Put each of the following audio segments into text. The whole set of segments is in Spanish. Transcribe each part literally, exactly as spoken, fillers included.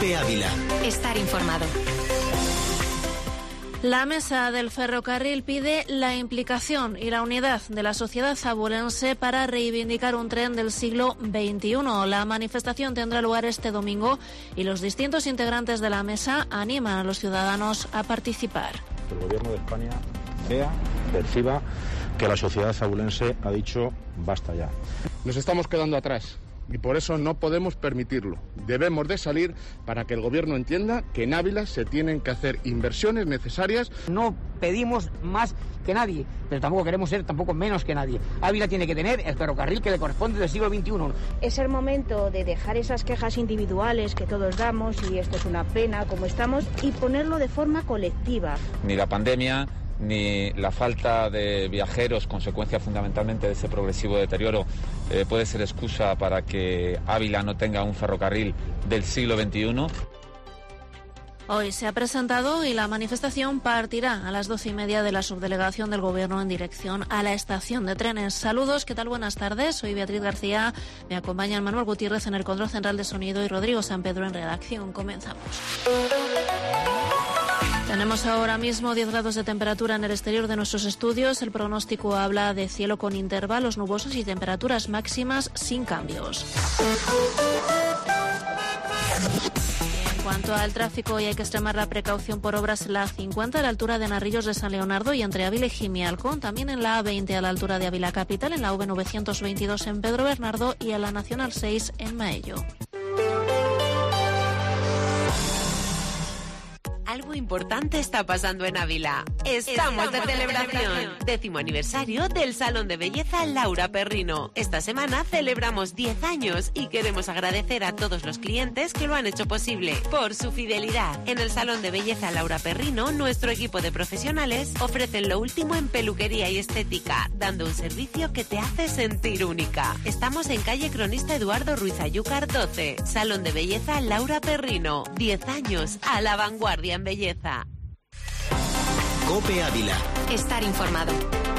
COPE Ávila. Estar informado. La mesa del ferrocarril pide la implicación y la unidad de la sociedad abulense para reivindicar un tren del siglo veintiuno. La manifestación tendrá lugar este domingo y los distintos integrantes de la mesa animan a los ciudadanos a participar. El Gobierno de España vea, perciba que la sociedad abulense ha dicho basta ya. Nos estamos quedando atrás. Y por eso no podemos permitirlo. Debemos de salir para que el Gobierno entienda que en Ávila se tienen que hacer inversiones necesarias. No pedimos más que nadie, pero tampoco queremos ser tampoco menos que nadie. Ávila tiene que tener el ferrocarril que le corresponde del siglo veintiuno. Es el momento de dejar esas quejas individuales que todos damos, y esto es una pena como estamos, y ponerlo de forma colectiva. Ni la pandemia, ni la falta de viajeros, consecuencia fundamentalmente de ese progresivo deterioro, eh, puede ser excusa para que Ávila no tenga un ferrocarril del siglo veintiuno. Hoy se ha presentado y la manifestación partirá a las doce y media de la subdelegación del Gobierno en dirección a la estación de trenes. Saludos, ¿qué tal? Buenas tardes. Soy Beatriz García. Me acompañan Manuel Gutiérrez en el control central de sonido y Rodrigo San Pedro en redacción. Comenzamos. Tenemos ahora mismo diez grados de temperatura en el exterior de nuestros estudios. El pronóstico habla de cielo con intervalos nubosos y temperaturas máximas sin cambios. En cuanto al tráfico, hoy hay que extremar la precaución por obras en la A cincuenta a la altura de Narrillos de San Leonardo y entre Ávila y Gimialcón. También en la A veinte a la altura de Ávila Capital, en la V novecientos veintidós en Pedro Bernardo y en la Nacional seis en Maello. Algo importante está pasando en Ávila. Estamos, Estamos de, celebración. de celebración. Décimo aniversario del Salón de Belleza Laura Perrino. Esta semana celebramos diez años y queremos agradecer a todos los clientes que lo han hecho posible por su fidelidad. En el Salón de Belleza Laura Perrino, nuestro equipo de profesionales ofrecen lo último en peluquería y estética, dando un servicio que te hace sentir única. Estamos en calle Cronista Eduardo Ruiz Ayúcar doce. Salón de Belleza Laura Perrino. diez años a la vanguardia en belleza. COPE Ávila. Estar informado.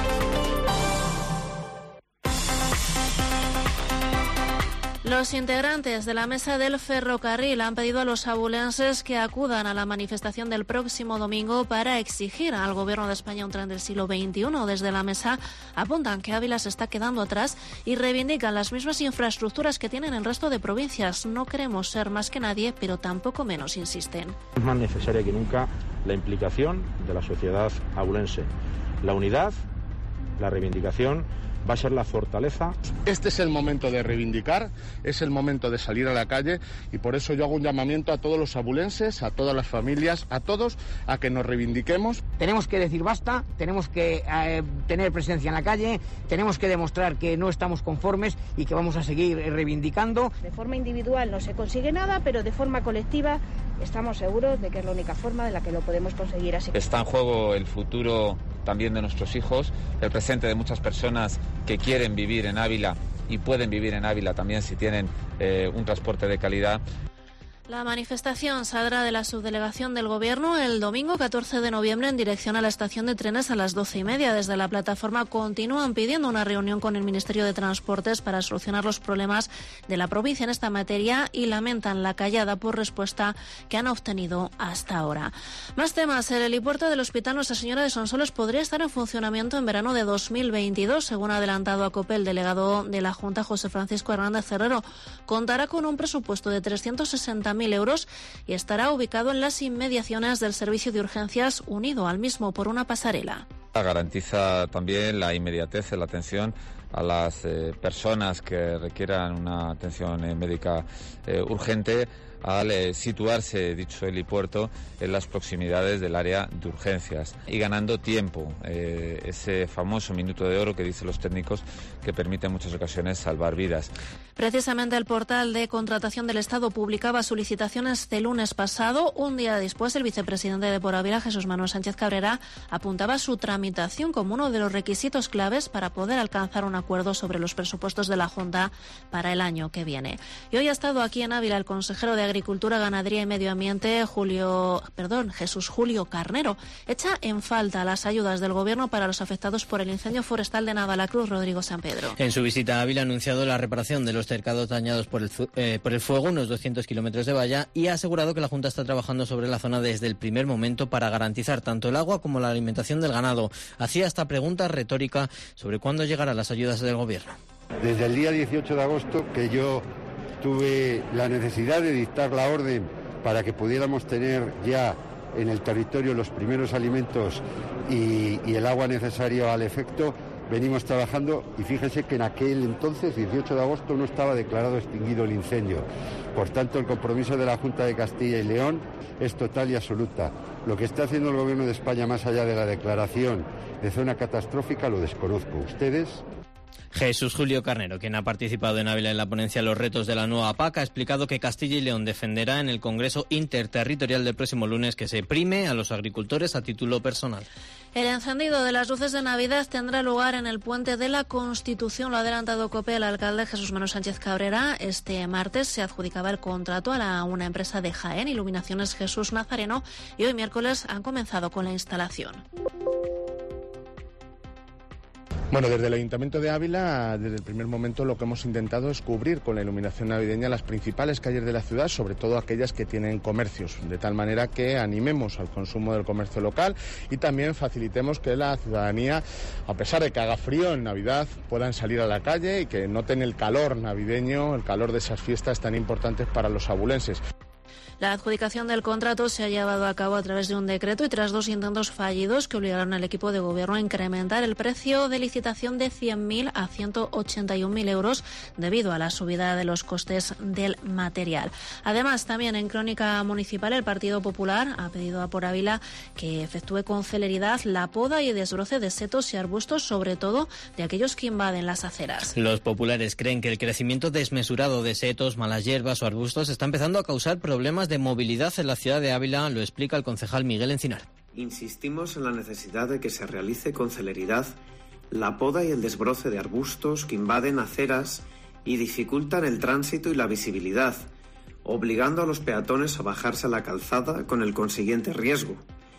Los integrantes de la mesa del ferrocarril han pedido a los abulenses que acudan a la manifestación del próximo domingo para exigir al Gobierno de España un tren del siglo veintiuno. Desde la mesa apuntan que Ávila se está quedando atrás y reivindican las mismas infraestructuras que tienen el resto de provincias. No queremos ser más que nadie, pero tampoco menos, insisten. Es más necesaria que nunca la implicación de la sociedad abulense. La unidad, la reivindicación va a ser la fortaleza. Este es el momento de reivindicar, es el momento de salir a la calle, y por eso yo hago un llamamiento a todos los abulenses, a todas las familias, a todos, a que nos reivindiquemos. Tenemos que decir basta, tenemos que eh, tener presencia en la calle, tenemos que demostrar que no estamos conformes y que vamos a seguir reivindicando. De forma individual no se consigue nada, pero de forma colectiva estamos seguros de que es la única forma de la que lo podemos conseguir así. Está en juego el futuro también de nuestros hijos, el presente de muchas personas que quieren vivir en Ávila y pueden vivir en Ávila también si tienen eh, un transporte de calidad. La manifestación saldrá de la subdelegación del Gobierno el domingo catorce de noviembre en dirección a la estación de trenes a las doce y media. Desde la plataforma continúan pidiendo una reunión con el Ministerio de Transportes para solucionar los problemas de la provincia en esta materia y lamentan la callada por respuesta que han obtenido hasta ahora. Más temas. El helipuerto del Hospital Nuestra Señora de Sonsoles podría estar en funcionamiento en verano de dos mil veintidós, según ha adelantado a COPE el delegado de la Junta, José Francisco Hernández Herrero. Contará con un presupuesto de trescientos sesenta mil euros y estará ubicado en las inmediaciones del servicio de urgencias, unido al mismo por una pasarela. Garantiza también la inmediatez de la atención a las eh, personas que requieran una atención eh, médica eh, urgente, al eh, situarse dicho helipuerto en las proximidades del área de urgencias y ganando tiempo, eh, ese famoso minuto de oro que dicen los técnicos que permite en muchas ocasiones salvar vidas. Precisamente el portal de contratación del Estado publicaba sus licitaciones este lunes pasado. Un día después, el vicepresidente de Por Ávila, Jesús Manuel Sánchez Cabrera, apuntaba su tramitación como uno de los requisitos claves para poder alcanzar un acuerdo sobre los presupuestos de la Junta para el año que viene. Y hoy ha estado aquí en Ávila el consejero de Agricultura, Ganadería y Medio Ambiente, Julio, perdón, Jesús Julio Carnero, echa en falta las ayudas del Gobierno para los afectados por el incendio forestal de Navalacruz. Rodrigo San Pedro. En su visita a Ávila ha anunciado la reparación de los cercados dañados por el, eh, por el fuego, unos doscientos kilómetros de valla, y ha asegurado que la Junta está trabajando sobre la zona desde el primer momento para garantizar tanto el agua como la alimentación del ganado. Hacía esta pregunta retórica sobre cuándo llegarán las ayudas del Gobierno. Desde el día dieciocho de agosto que yo tuve la necesidad de dictar la orden para que pudiéramos tener ya en el territorio los primeros alimentos y, y el agua necesaria al efecto, venimos trabajando, y fíjense que en aquel entonces, dieciocho de agosto, no estaba declarado extinguido el incendio. Por tanto, el compromiso de la Junta de Castilla y León es total y absoluta. Lo que está haciendo el Gobierno de España más allá de la declaración de zona catastrófica lo desconozco. ¿Ustedes? Jesús Julio Carnero, quien ha participado en Ávila en la ponencia Los retos de la nueva P A C, ha explicado que Castilla y León defenderá en el Congreso Interterritorial del próximo lunes que se prime a los agricultores a título personal. El encendido de las luces de Navidad tendrá lugar en el Puente de la Constitución. Lo ha adelantado COPE. El alcalde Jesús Manuel Sánchez Cabrera este martes se adjudicaba el contrato a la, una empresa de Jaén, Iluminaciones Jesús Nazareno, y hoy miércoles han comenzado con la instalación. Bueno, desde el Ayuntamiento de Ávila, desde el primer momento lo que hemos intentado es cubrir con la iluminación navideña las principales calles de la ciudad, sobre todo aquellas que tienen comercios, de tal manera que animemos al consumo del comercio local y también facilitemos que la ciudadanía, a pesar de que haga frío en Navidad, puedan salir a la calle y que noten el calor navideño, el calor de esas fiestas tan importantes para los abulenses. La adjudicación del contrato se ha llevado a cabo a través de un decreto y tras dos intentos fallidos que obligaron al equipo de gobierno a incrementar el precio de licitación de cien mil a ciento ochenta y un mil euros debido a la subida de los costes del material. Además, también en Crónica Municipal, el Partido Popular ha pedido a Por Ávila que efectúe con celeridad la poda y desbroce de setos y arbustos, sobre todo de aquellos que invaden las aceras. Los populares creen que el crecimiento desmesurado de setos, malas hierbas o arbustos está empezando a causar problemas de movilidad en la ciudad de Ávila, lo explica el concejal Miguel Encinar. Insistimos en la necesidad de que se realice con celeridad la poda y el desbroce de arbustos que invaden aceras y dificultan el tránsito y la visibilidad, obligando a los peatones a bajarse a la calzada con el consiguiente riesgo.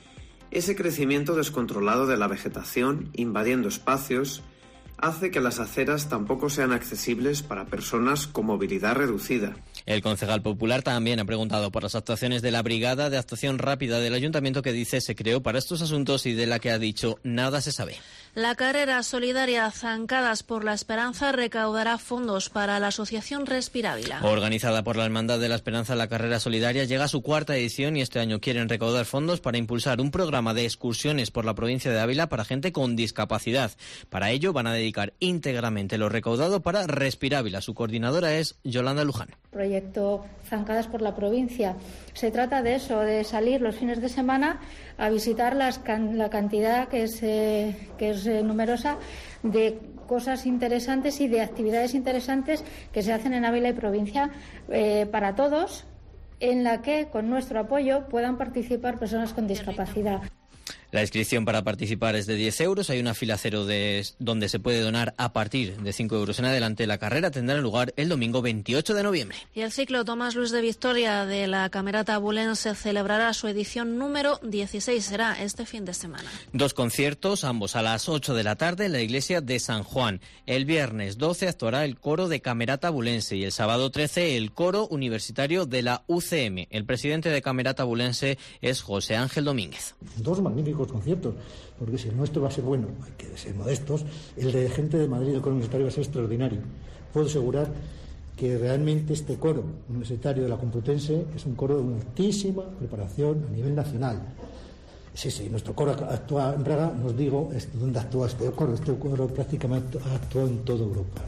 Ese crecimiento descontrolado de la vegetación, invadiendo espacios, hace que las aceras tampoco sean accesibles para personas con movilidad reducida. El concejal popular también ha preguntado por las actuaciones de la Brigada de Actuación Rápida del Ayuntamiento, que dice se creó para estos asuntos y de la que ha dicho nada se sabe. La carrera solidaria Zancadas por la Esperanza recaudará fondos para la asociación Respira Ávila. Organizada por la Hermandad de la Esperanza, la carrera solidaria llega a su cuarta edición y este año quieren recaudar fondos para impulsar un programa de excursiones por la provincia de Ávila para gente con discapacidad. Para ello van a dedicar íntegramente lo recaudado para Respira Ávila. Su coordinadora es Yolanda Luján. Proyecto Zancadas por la provincia. Se trata de eso, de salir los fines de semana a visitar las can- la cantidad que es, eh, que es eh, numerosa de cosas interesantes y de actividades interesantes que se hacen en Ávila y provincia eh, para todos, en la que con nuestro apoyo puedan participar personas con discapacidad. La inscripción para participar es de diez euros. Hay una fila cero de, donde se puede donar a partir de cinco euros en adelante. La carrera tendrá lugar el domingo veintiocho de noviembre. Y el ciclo Tomás Luis de Victoria de la Camerata Abulense celebrará su edición número dieciséis. Será este fin de semana. Dos conciertos, ambos a las ocho de la tarde en la iglesia de San Juan. El viernes doce actuará el coro de Camerata Abulense y el sábado trece el coro universitario de la U C M. El presidente de Camerata Abulense es José Ángel Domínguez. Dos magníficos conciertos, porque si el nuestro va a ser bueno, hay que ser modestos, el de gente de Madrid, el coro universitario, va a ser extraordinario. Puedo asegurar que realmente este coro universitario de la Complutense es un coro de una altísima preparación a nivel nacional. Sí, sí, nuestro coro actúa en Praga, nos digo dónde actúa este coro. Este coro prácticamente actúa en toda Europa.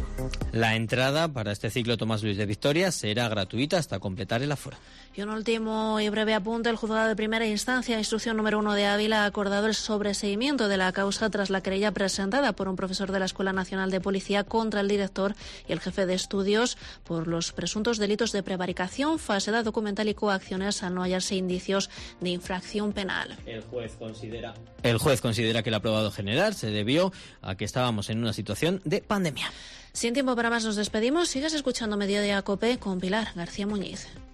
La entrada para este ciclo Tomás Luis de Victoria será gratuita hasta completar el aforo. Y un último y breve apunte. El juzgado de primera instancia, instrucción número uno de Ávila, ha acordado el sobreseimiento de la causa tras la querella presentada por un profesor de la Escuela Nacional de Policía contra el director y el jefe de estudios por los presuntos delitos de prevaricación, falsedad documental y coacciones al no hallarse indicios de infracción penal. El juez considera, el juez considera que el aprobado general se debió a que estábamos en una situación de pandemia. Sin tiempo para más, nos despedimos. Sigues escuchando Mediodía Cope con Pilar García Muñiz.